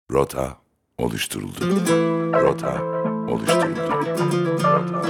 Rota oluşturuldu. Rota oluşturuldu. Rota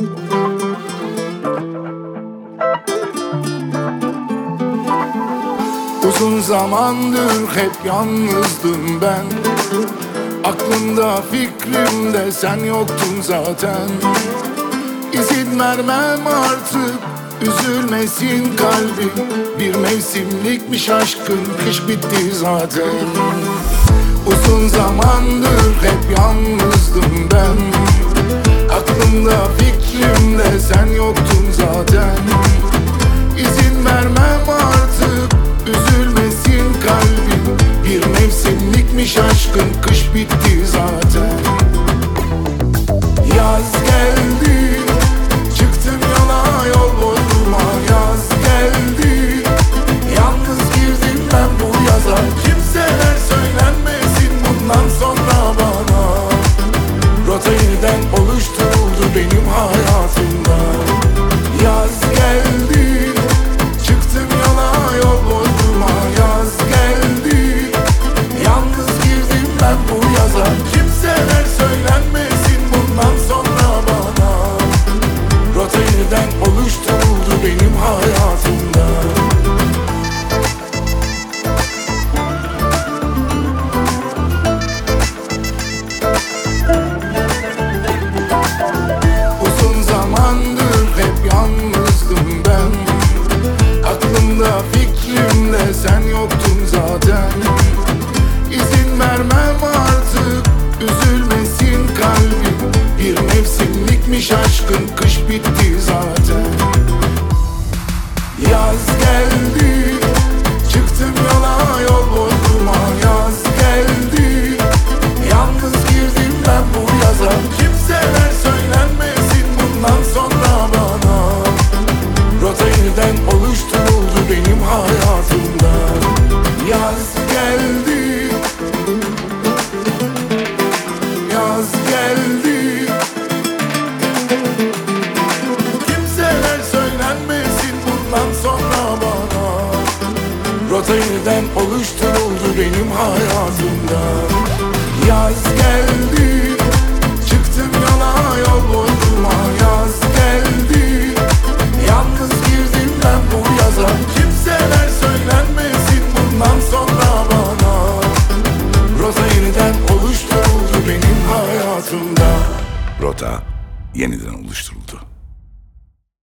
Uzun zamandır hep yalnızdım ben. Aklımda fikrimde sen yoktun zaten. İzin vermem artık, üzülmesin kalbim. Bir mevsimlikmiş aşkın, kış bitti zaten. Uzun zamandır hep yalnızdım ben. Aklımda fikrimde sen yoktun zaten. İzin vermem artık, üzülmesin kalbim. Bir mevsimlikmiş aşkın, kış bitti zaten. Yaz geldi, çıktım yola, yol boyuma. Yaz geldi, yalnız girdim ben bu yaza. Kimseler söylenmesin bundan sonra bana. Rota yeniden oluşturuldu benim hayatımda. Yaz geldi, çıktım yola, yol boyuma. Yaz geldi, yalnız girdim ben bu yaza. Kimseler söylenmesin bundan sonra bana. Rota yeniden oluşturuldu benim hayatımda. Uzun zamandır hep yalnızdım ben. Aklımda fikrimde sen yoktun zaten. İzin vermem artık, üzülmesin kalbim. Bir mevsimlikmiş aşkın, kış bitti zaten. Yaz geldi, çıktım yola, yol boyuma. Yaz geldi, yalnız girdim ben bu yaza. Kimseler söylenmesin bundan sonra bana. Rota yeniden oluşturuldu benim hayatımda. Yaz geldi, yaz geldi. Kimseler söylenmesin bundan sonra bana. Rota yeniden oluşturuldu benim hayatımda. Yaz geldi, çıktım yola, yol boyuma. Yaz geldi, yalnız girdim ben bu yaza. Kimseler söylenmesin bundan sonra bana. Rota yeniden oluşturuldu benim hayatımda. Rota yeniden oluşturuldu.